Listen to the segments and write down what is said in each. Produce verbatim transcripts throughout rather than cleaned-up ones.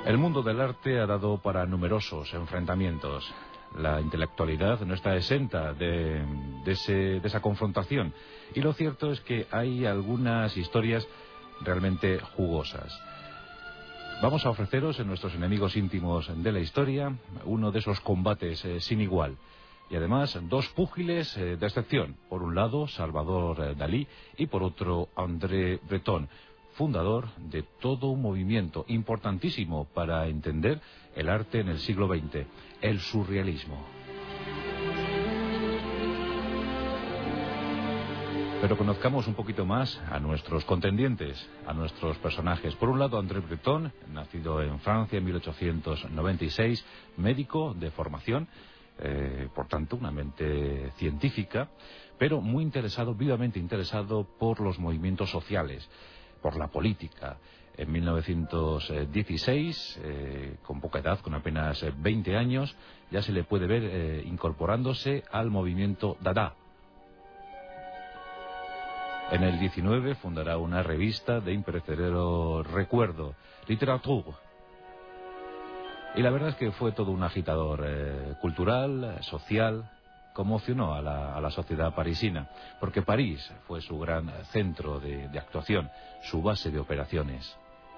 El mundo del arte ha dado para numerosos enfrentamientos. La intelectualidad no está exenta de, de, ese, de esa confrontación. Y lo cierto es que hay algunas historias realmente jugosas. Vamos a ofreceros en nuestros enemigos íntimos de la historia uno de esos combates eh, sin igual. Y además dos púgiles eh, de excepción. Por un lado, Salvador eh, Dalí y por otro, André Breton, fundador de todo un movimiento importantísimo para entender el arte en el siglo veinte, el surrealismo. Pero conozcamos un poquito más a nuestros contendientes, a nuestros personajes. Por un lado, André Breton, nacido en Francia en mil ochocientos noventa y seis, médico de formación, eh, por tanto una mente científica, pero muy interesado, vivamente interesado por los movimientos sociales, por la política. En mil novecientos dieciséis, eh, con poca edad, con apenas veinte años, ya se le puede ver eh, incorporándose al movimiento Dada. En el diecinueve fundará una revista de imperecedero recuerdo, Literature. Y la verdad es que fue todo un agitador eh, cultural, social. Conmocionó a la, a la sociedad parisina, porque París fue su gran centro de, de actuación, su base de operaciones.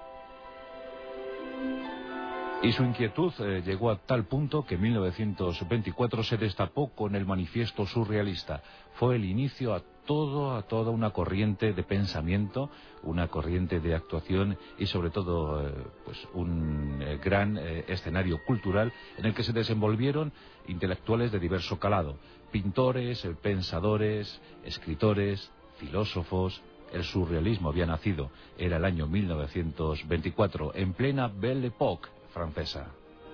Y su inquietud eh, llegó a tal punto que en mil novecientos veinticuatro se destapó con el manifiesto surrealista. Fue el inicio a todo, a toda una corriente de pensamiento, una corriente de actuación y sobre todo eh, pues un eh, gran eh, escenario cultural en el que se desenvolvieron intelectuales de diverso calado, pintores, eh, pensadores, escritores, filósofos. El surrealismo había nacido, era el año mil novecientos veinticuatro, en plena Belle Époque francesa.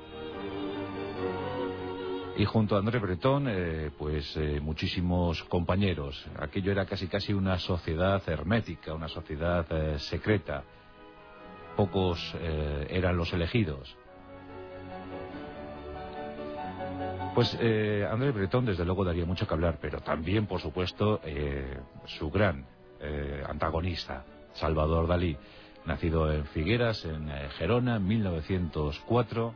Y junto a André Breton, eh, pues eh, muchísimos compañeros. Aquello era casi casi una sociedad hermética, una sociedad eh, secreta. Pocos eh, eran los elegidos. Pues eh, André Breton desde luego daría mucho que hablar, pero también, por supuesto, eh, su gran eh, antagonista, Salvador Dalí, nacido en Figueras, en eh, Gerona, en mil novecientos cuatro,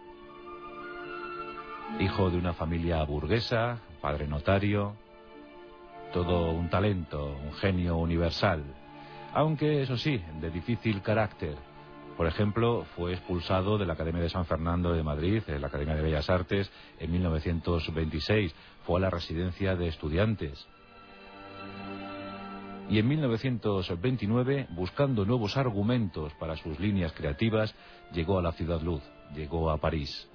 hijo de una familia burguesa, padre notario, todo un talento, un genio universal, aunque eso sí, de difícil carácter. Por ejemplo, fue expulsado de la Academia de San Fernando de Madrid, de la Academia de Bellas Artes, en mil novecientos veintiséis, fue a la residencia de estudiantes. Y en mil novecientos veintinueve, buscando nuevos argumentos para sus líneas creativas, llegó a la Ciudad Luz, llegó a París.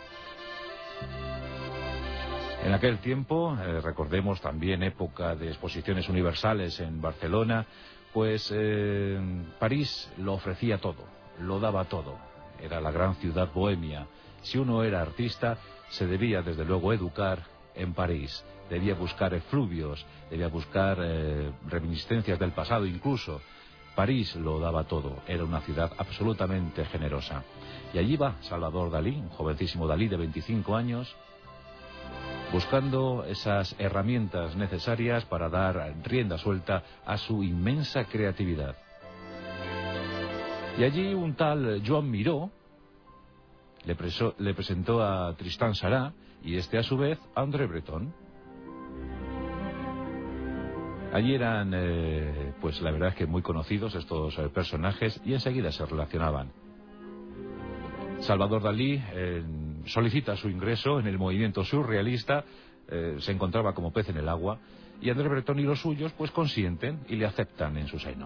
En aquel tiempo, eh, recordemos también época de exposiciones universales en Barcelona, pues eh, París lo ofrecía todo, lo daba todo. Era la gran ciudad bohemia. Si uno era artista, se debía desde luego educar en París. Debía buscar efluvios, debía buscar eh, reminiscencias del pasado incluso. París lo daba todo, era una ciudad absolutamente generosa. Y allí va Salvador Dalí, un jovencísimo Dalí de veinticinco años, buscando esas herramientas necesarias para dar rienda suelta a su inmensa creatividad. Y allí un tal Joan Miró le, preso, le presentó a Tristan Tzara y este a su vez a André Breton. Allí eran, eh, pues la verdad es que muy conocidos estos eh, personajes y enseguida se relacionaban. Salvador Dalí eh, solicita su ingreso en el movimiento surrealista, eh, se encontraba como pez en el agua, y André Breton y los suyos pues consienten y le aceptan en su seno.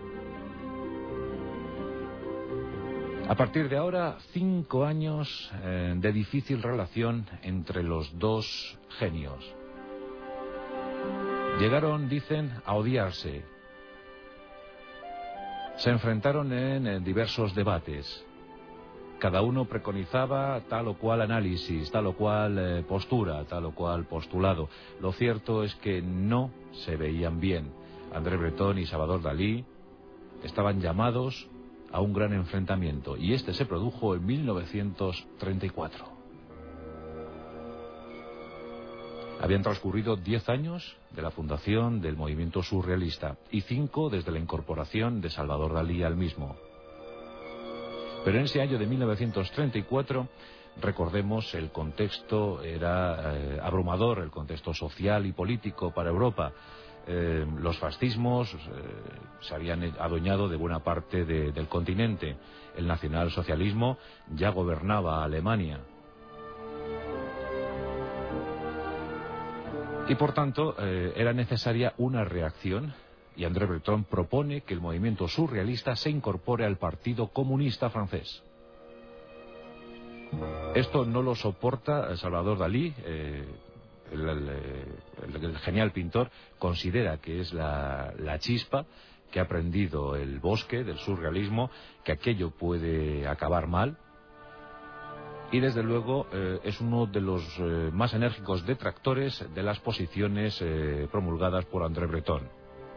A partir de ahora, cinco años eh, de difícil relación entre los dos genios. Llegaron, dicen, a odiarse. Se enfrentaron en, en diversos debates. Cada uno preconizaba tal o cual análisis, tal o cual eh, postura, tal o cual postulado. Lo cierto es que no se veían bien. André Breton y Salvador Dalí estaban llamados a un gran enfrentamiento, y este se produjo en mil novecientos treinta y cuatro. Habían transcurrido diez años de la fundación del movimiento surrealista y cinco desde la incorporación de Salvador Dalí al mismo. Pero en ese año de mil novecientos treinta y cuatro, recordemos, el contexto era eh, abrumador, el contexto social y político para Europa. Eh, los fascismos eh, se habían adueñado de buena parte de, del continente. El nacionalsocialismo ya gobernaba Alemania. Y por tanto, eh, era necesaria una reacción, y André Breton propone que el movimiento surrealista se incorpore al Partido Comunista francés. Esto no lo soporta Salvador Dalí. eh, el, el, el, el genial pintor considera que es la, la chispa que ha prendido el bosque del surrealismo, que aquello puede acabar mal. Y desde luego eh, es uno de los eh, más enérgicos detractores de las posiciones eh, promulgadas por André Breton.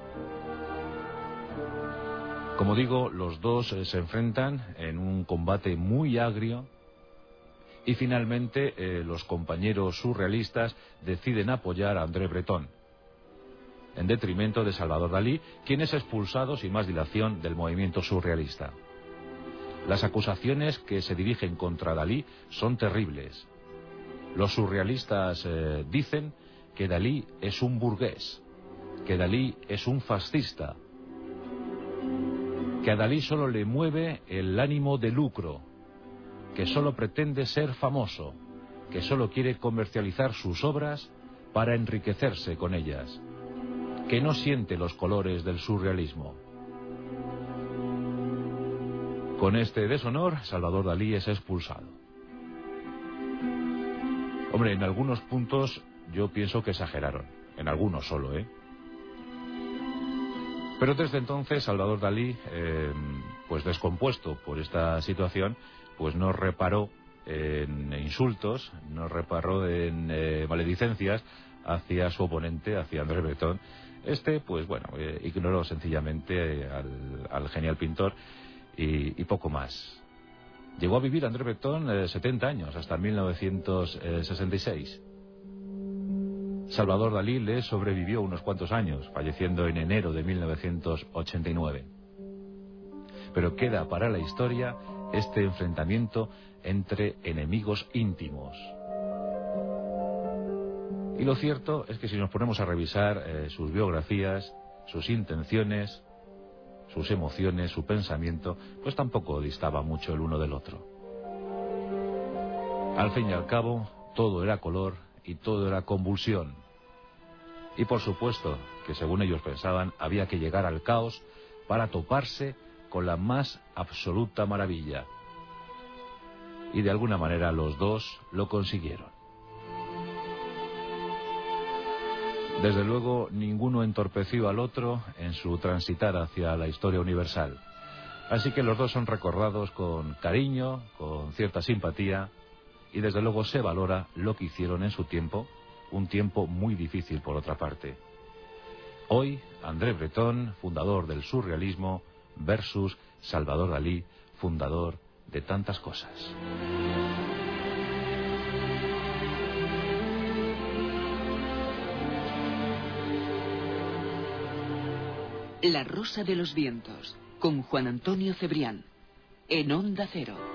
Como digo, los dos eh, se enfrentan en un combate muy agrio y finalmente eh, los compañeros surrealistas deciden apoyar a André Breton, en detrimento de Salvador Dalí, quien es expulsado sin más dilación del movimiento surrealista. Las acusaciones que se dirigen contra Dalí son terribles. Los surrealistas eh, dicen que Dalí es un burgués, que Dalí es un fascista, que a Dalí solo le mueve el ánimo de lucro, que solo pretende ser famoso, que solo quiere comercializar sus obras para enriquecerse con ellas, que no siente los colores del surrealismo. Con este deshonor, Salvador Dalí es expulsado. Hombre, en algunos puntos yo pienso que exageraron, en algunos solo, ¿eh? Pero desde entonces Salvador Dalí, eh, pues descompuesto por esta situación, pues no reparó en insultos, no reparó en eh, maledicencias hacia su oponente, hacia André Breton. Este, pues bueno, eh, ignoró sencillamente al, al genial pintor y, y poco más. Llegó a vivir André Breton eh, setenta años, hasta mil novecientos sesenta y seis. Salvador Dalí le sobrevivió unos cuantos años, falleciendo en enero de mil novecientos ochenta y nueve. Pero queda para la historia este enfrentamiento entre enemigos íntimos. Y lo cierto es que si nos ponemos a revisar eh, sus biografías, sus intenciones, sus emociones, su pensamiento, pues tampoco distaba mucho el uno del otro. Al fin y al cabo, todo era color y todo era convulsión. Y por supuesto que según ellos pensaban, había que llegar al caos para toparse con la más absoluta maravilla. Y de alguna manera los dos lo consiguieron. Desde luego, ninguno entorpeció al otro en su transitar hacia la historia universal. Así que los dos son recordados con cariño, con cierta simpatía, y desde luego se valora lo que hicieron en su tiempo, un tiempo muy difícil por otra parte. Hoy, André Breton, fundador del surrealismo, versus Salvador Dalí, fundador de tantas cosas. La Rosa de los Vientos, con Juan Antonio Cebrián, en Onda Cero.